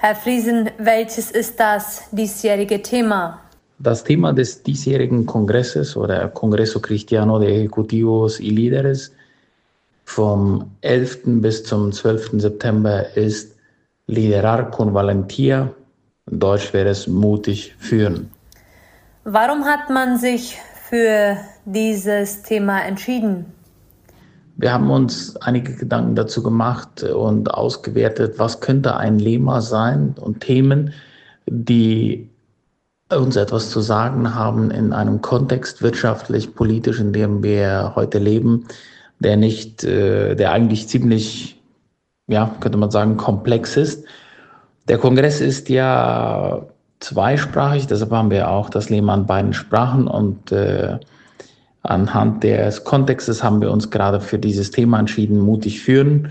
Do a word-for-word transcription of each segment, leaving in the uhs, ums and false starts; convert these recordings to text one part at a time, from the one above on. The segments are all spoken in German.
Herr Friesen, welches ist das diesjährige Thema? Das Thema des diesjährigen Kongresses oder Congreso Cristiano de Ejecutivos y Líderes vom elften bis zum zwölften September ist Liderar con Valentía. In Deutsch wäre es mutig führen. Warum hat man sich für dieses Thema entschieden? Wir haben uns einige Gedanken dazu gemacht und ausgewertet, was könnte ein Lema sein und Themen, die uns etwas zu sagen haben in einem Kontext wirtschaftlich, politisch, in dem wir heute leben, der nicht, der eigentlich ziemlich, ja, könnte man sagen, komplex ist. Der Kongress ist ja zweisprachig, deshalb haben wir auch das Lema in beiden Sprachen und äh, anhand des Kontextes haben wir uns gerade für dieses Thema entschieden, mutig führen.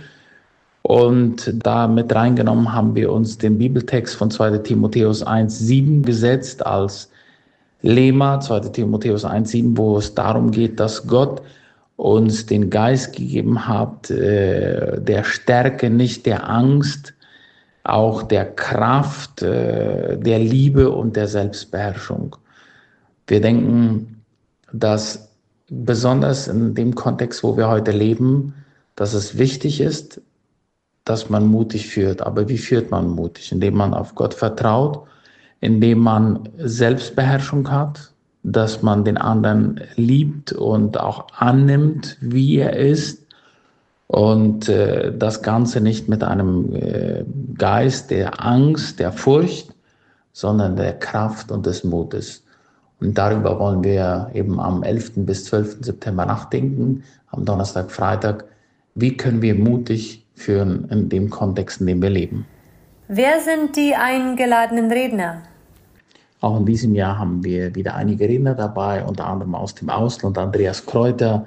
Und da mit reingenommen haben wir uns den Bibeltext von zweiter Timotheus eins sieben gesetzt als Lema, zweiter Timotheus eins sieben, wo es darum geht, dass Gott uns den Geist gegeben hat, äh, der Stärke, nicht der Angst, auch der Kraft, äh, der Liebe und der Selbstbeherrschung. Wir denken, dass besonders in dem Kontext, wo wir heute leben, dass es wichtig ist, dass man mutig führt. Aber wie führt man mutig? Indem man auf Gott vertraut, indem man Selbstbeherrschung hat, dass man den anderen liebt und auch annimmt, wie er ist. Und äh, das Ganze nicht mit einem äh, Geist der Angst, der Furcht, sondern der Kraft und des Mutes. Und darüber wollen wir eben am elften bis zwölften September nachdenken, am Donnerstag, Freitag. Wie können wir mutig führen in dem Kontext, in dem wir leben? Wer sind die eingeladenen Redner? Auch in diesem Jahr haben wir wieder einige Redner dabei, unter anderem aus dem Ausland Andreas Kräuter,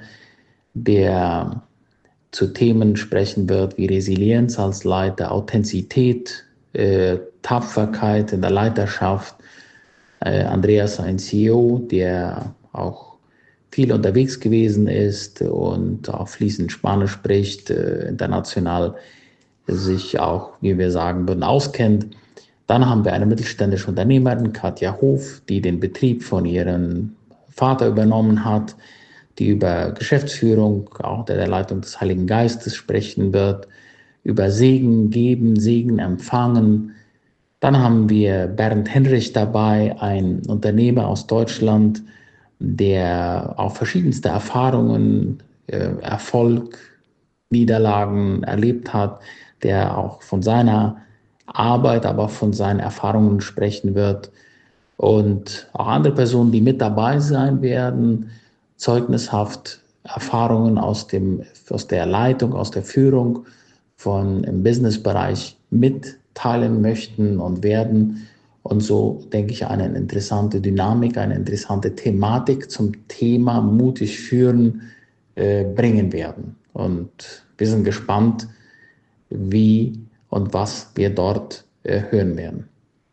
der zu Themen sprechen wird wie Resilienz als Leiter, Authentizität, äh, Tapferkeit in der Leiterschaft. Äh, Andreas, ein C E O, der auch viel unterwegs gewesen ist und auch fließend Spanisch spricht, äh, international sich auch, wie wir sagen würden, auskennt. Dann haben wir eine mittelständische Unternehmerin, Katja Hof, die den Betrieb von ihrem Vater übernommen hat, die über Geschäftsführung, auch unter der Leitung des Heiligen Geistes sprechen wird, über Segen geben, Segen empfangen. Dann haben wir Bernd Henrich dabei, ein Unternehmer aus Deutschland, der auch verschiedenste Erfahrungen, äh, Erfolg, Niederlagen erlebt hat, der auch von seiner Arbeit, aber von seinen Erfahrungen sprechen wird. Und auch andere Personen, die mit dabei sein werden, zeugnishaft Erfahrungen aus, dem, aus der Leitung, aus der Führung von im Businessbereich mitteilen möchten und werden. Und so, denke ich, eine interessante Dynamik, eine interessante Thematik zum Thema mutig führen äh, bringen werden. Und wir sind gespannt, wie und was wir dort äh, hören werden.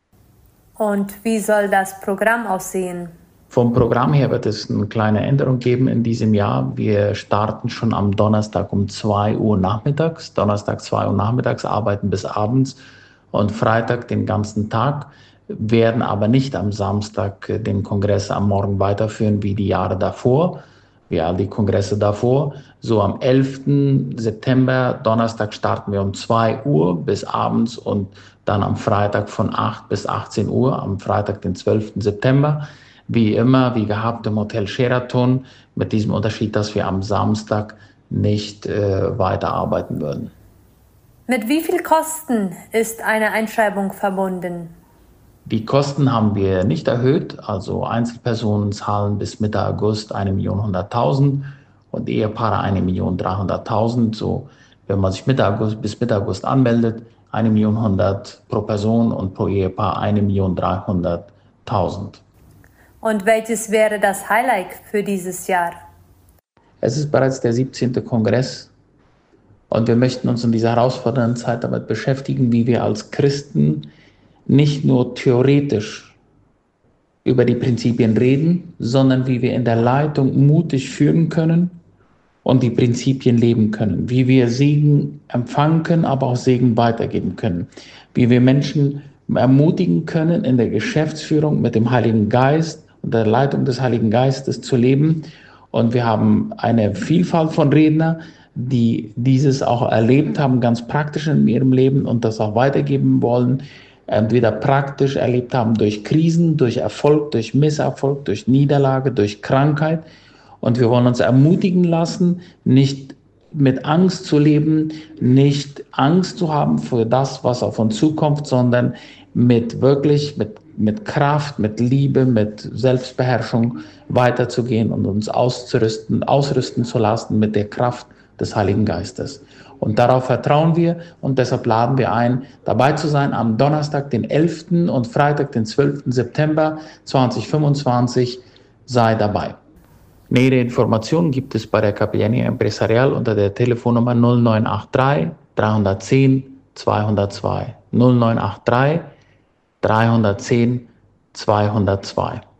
Und wie soll das Programm aussehen? Vom Programm her wird es eine kleine Änderung geben in diesem Jahr. Wir starten schon am Donnerstag um zwei Uhr nachmittags. Donnerstag zwei Uhr nachmittags, arbeiten bis abends und Freitag den ganzen Tag, werden aber nicht am Samstag den Kongress am Morgen weiterführen wie die Jahre davor, wie all die Kongresse davor. So am elften September, Donnerstag starten wir um zwei Uhr bis abends und dann am Freitag von acht bis achtzehn Uhr, am Freitag den zwölften September. Wie immer, wie gehabt im Hotel Sheraton, mit diesem Unterschied, dass wir am Samstag nicht äh, weiterarbeiten würden. Mit wie viel Kosten ist eine Einschreibung verbunden? Die Kosten haben wir nicht erhöht, also Einzelpersonen zahlen bis Mitte August eine Million hunderttausend und Ehepaare eine Million dreihunderttausend. So, wenn man sich Mitte August, bis Mitte August anmeldet, eine Million hundert pro Person und pro Ehepaar eine Million dreihunderttausend. Und welches wäre das Highlight für dieses Jahr? Es ist bereits der siebzehnte Kongress und wir möchten uns in dieser herausfordernden Zeit damit beschäftigen, wie wir als Christen nicht nur theoretisch über die Prinzipien reden, sondern wie wir in der Leitung mutig führen können und die Prinzipien leben können, wie wir Segen empfangen können, aber auch Segen weitergeben können, wie wir Menschen ermutigen können, in der Geschäftsführung mit dem Heiligen Geist und der Leitung des Heiligen Geistes zu leben. Und wir haben eine Vielfalt von Rednern, die dieses auch erlebt haben, ganz praktisch in ihrem Leben und das auch weitergeben wollen, entweder praktisch erlebt haben durch Krisen, durch Erfolg, durch Misserfolg, durch Niederlage, durch Krankheit. Und wir wollen uns ermutigen lassen, nicht mit Angst zu leben, nicht Angst zu haben für das, was auf uns zukommt, sondern mit wirklich, mit, mit Kraft, mit Liebe, mit Selbstbeherrschung weiterzugehen und uns auszurüsten, ausrüsten zu lassen mit der Kraft des Heiligen Geistes. Und darauf vertrauen wir und deshalb laden wir ein, dabei zu sein am Donnerstag, den elften und Freitag, den zwölften September zweitausendfünfundzwanzig. Sei dabei. Nähere Informationen gibt es bei der Capellanía Empresarial unter der Telefonnummer null neun acht drei, drei eins null, zwei null zwei. null neun acht drei, drei eins null, zwei null zwei.